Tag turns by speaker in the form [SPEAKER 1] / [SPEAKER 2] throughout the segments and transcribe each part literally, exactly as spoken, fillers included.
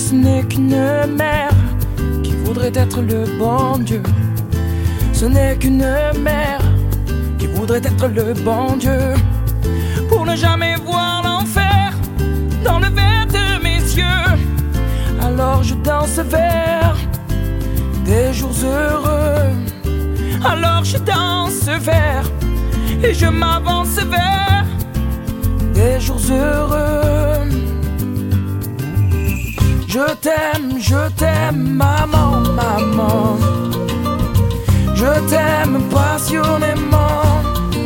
[SPEAKER 1] ce n'est qu'une mère qui voudrait être le bon Dieu. Ce n'est qu'une mère qui voudrait être le bon Dieu, pour ne jamais voir l'enfer dans le verre de mes yeux. Alors je danse vers des jours heureux. Alors je danse vers et je m'avance vers des jours heureux. Je t'aime, je t'aime, maman, maman. Je t'aime passionnément.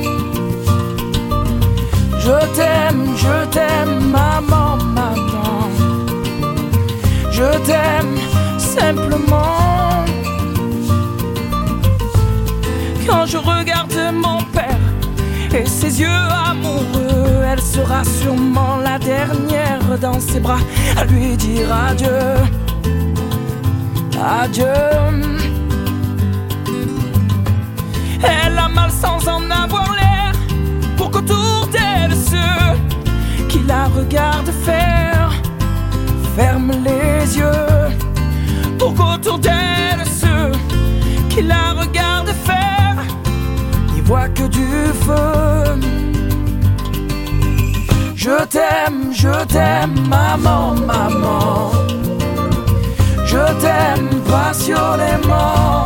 [SPEAKER 1] Je t'aime, je t'aime, maman, maman. Je t'aime simplement. Quand je regarde mon père et ses yeux amoureux, elle sera sûrement la dernière dans ses bras à lui dire adieu, adieu. Elle a mal sans en avoir l'air, pour qu'autour d'elle ceux qui la regardent faire ferment les yeux. Pour qu'autour d'elle ceux qui la regardent faire n'y voient que du feu. Je t'aime, je t'aime, maman, maman. Je t'aime passionnément.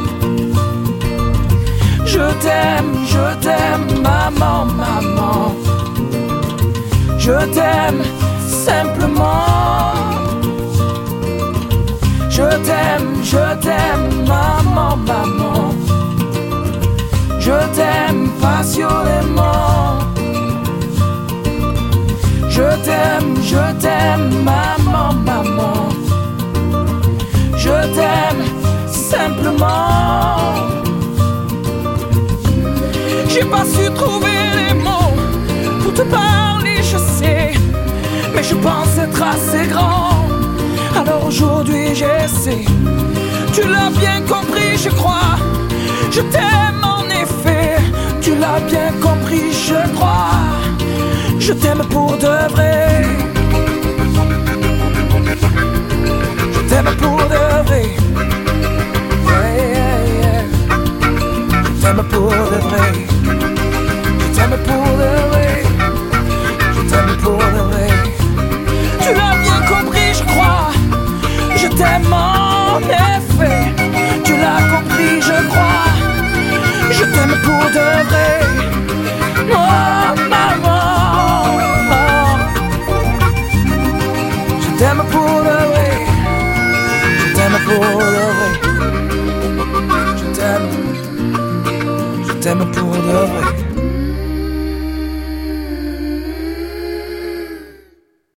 [SPEAKER 1] Je t'aime, je t'aime, maman, maman. Je t'aime simplement. Je t'aime, je t'aime, maman, maman. Je t'aime passionnément. Je t'aime, je t'aime, maman, maman. Je t'aime simplement. J'ai pas su trouver les mots pour te parler, je sais, mais je pense être assez grand. Alors aujourd'hui j'essaie. Tu l'as bien compris, je crois. Je t'aime en effet. Tu l'as bien compris, je crois. Je t'aime pour de vrai. Je t'aime pour de vrai. Yeah, yeah, yeah. Je t'aime pour de vrai. Je t'aime pour de vrai. Je t'aime pour de vrai. Tu l'as bien compris, je crois. Je t'aime en effet. Tu l'as compris, je crois. Je t'aime pour de vrai. Oh maman, oh. Je t'aime pour de vrai. Je t'aime pour de vrai. Je t'aime. Je t'aime pour de vrai.